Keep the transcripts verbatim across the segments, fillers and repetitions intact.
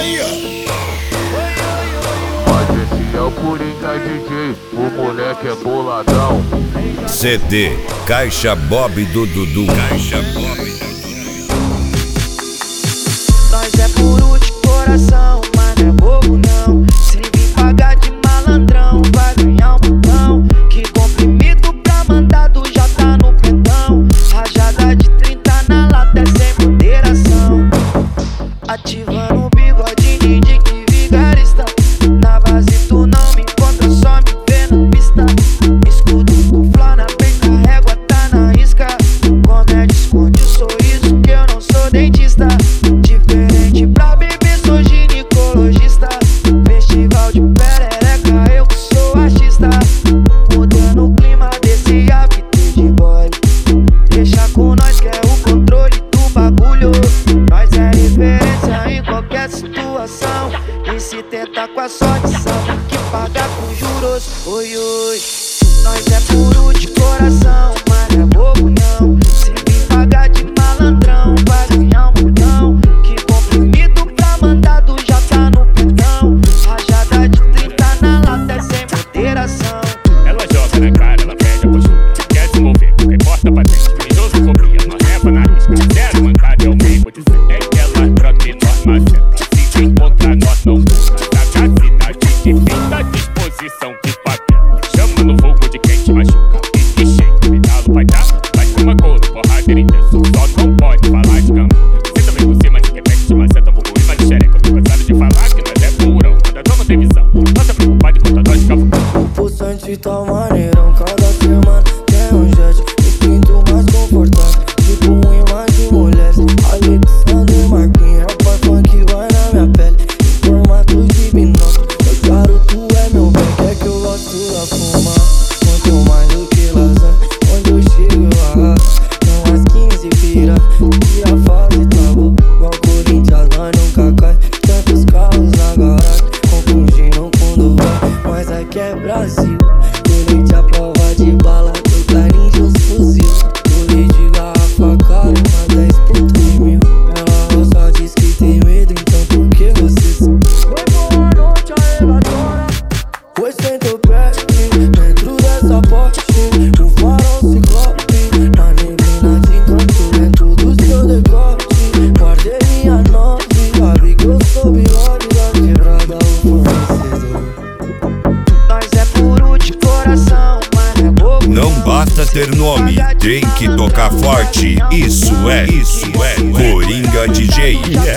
aí, ó. Mas esse é o Coringa D J, o moleque é boladão. C D Caixa Bob do Dudu. Caixa Bob do Dudu. Nós é puro de coração, mas não é bobo não. Se vir pagar de malandrão, vai ganhar um montão. Que comprimido pra mandado já tá no pentão. Rajada de trinta na lata é sem moderação. Ativando o bigodinho de que vigarista. Na base tu não me encontra, só me vê na pista. Escudo do flor na frente, a régua tá na risca. Comédia esconde o sorriso que eu não sou dentista. Diferente pra beber, sou ginecologista. Festival de perereca, eu que sou artista. Mudando o clima desse hábito de boy. Deixa com nós que é o controle do bagulho. Nós é referência em qualquer situação. E se tentar com a sorte, sabe que paga com juros. Oi, oi. Nós é puro de coração, mas não é bobo não. Se vir pagar de malandrão, vai ganhar um montão. Que comprimido pra mandado já tá no pentão. Rajada de trinta na lata é sem moderação. Ela joga na cara, ela pede a postura. Quer se mover, não importa pra dentro. Perigoso copia, nós leva na risca. Zero mancada, eu mesmo vou dizer. É que ela brota e nós maceta. Se encontrar, nós não vamos. Sagacidade de finta, disposição de papel. Chama no fogo de quem te machuca. E que cheio, pedalo vai dar. Vai ter uma coisa, porrada intensa. Só não pode falar de caminho. Você também por cima de repente de maceta. Vou morrer, mas de xereca. Eu tô cansado de falar que nós é purão. Cada dama tem visão. Não tá preocupado enquanto nós ficava com o pulsante tá maneirão, cada semana tem um jet. Me sinto mais confortável, tipo um imã de mulheres. Alexandre Marquinhos, rapaz funk vai na minha pele. Em formato de binóculo, meu charuto é meu bem. Quer que eu gosto da fuma, muito mais do que lasanha. Onde eu chego eu arraso, não as quinze vira. E a fase tá boa, igual Corinthians, nós nunca cai. Tantos carros na garagem, confundindo com Dubai. Mas aqui é Brasil, durante a prova de bala do Clarinho os fuzil. Torre de garrafa cara, mas dez por três mil. Ela só diz que tem medo, então por que você se... Oi, boa noite, a relatora. Pois sentou perto, dentro dessa pote. O farol ciclope, na neblina te encanto. Dentro do seu decote, guardei minha nove. Sabe que eu sou bigode da quebrada, o fornecedor. Nós é puro de coração, mas não é bobo. Não basta ter nome, tem que tocar forte. Isso é, isso é Coringa D J.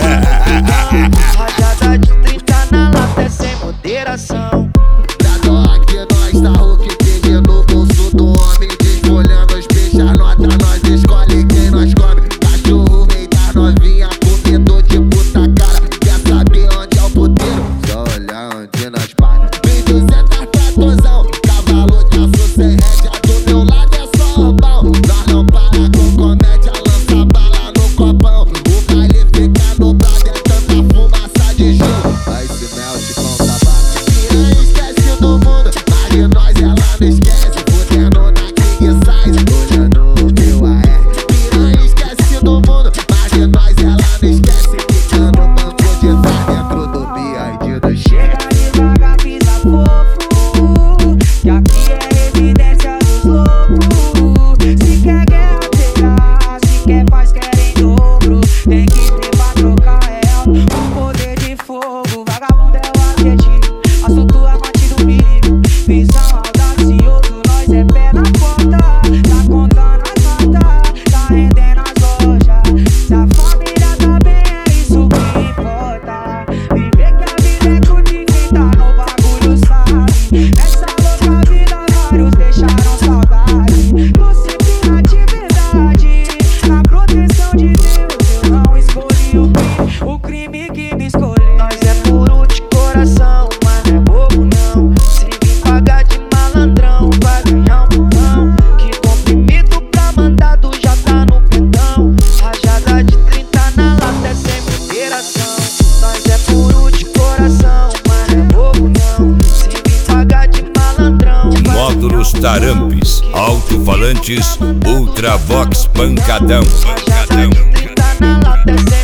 Rajada de trinta na lata é sem moderação. Da que nós tá o que tem no bolso do homem. Desfolhando os peixes, a nota nós escolhe quem nós come. Cachorro meio das novinha, comedor de puta cara. Quer saber onde é o puteiro? Só olhar onde nós paga. Mil e duzentos tratozão, cavalo de aço sem rédea. Do meu lado é só roubão. Nós não para com comédia, lança bala no copão. O baile fica no brado, é tanta fumaça de gelo. Aí se melt com tabaco. Piranha esquece do mundo, mas de nós ela não esquece. Fudendo na king size, olhando o meu A R. Piranha esquece do mundo, mas de nós ela não esquece. Ficando no banco de trás, dentro do B I D do chefe. Chega devagar, pisa fofo, que aqui é residência dos loucos. Se quer guerra, terá, se quer paz, quer em dobro. Tem que ter pra trocar real, o poder de fogo. Vagabundo é o arquetipo, assunto é batido perigo. Visão audacioso, nós é pé na porta. Tá contando as notas, tá rendendo as lojas. Se a família tá bem, é isso que importa. Viver que a vida é curta e quem tá no bagulho sabe. Nessa louca vida vários deixaram saudade. Tô sempre na atividade, na proteção de Deus. Eu não escolhi o crime, o crime que me escolheu. Nós é puro de coração, mas não é bobo não. Se vir pagar de malandrão, vai ganhar um montão. Que comprimido pra mandado já tá no pentão. Rajada de trinta na lata é sem moderação. Nós é puro de coração, mas não é bobo não. Se vir pagar de malandrão, vai Módulos Tarampes, alto-falantes, Ultravox Pancadão. Rajada de trinta na lata é sem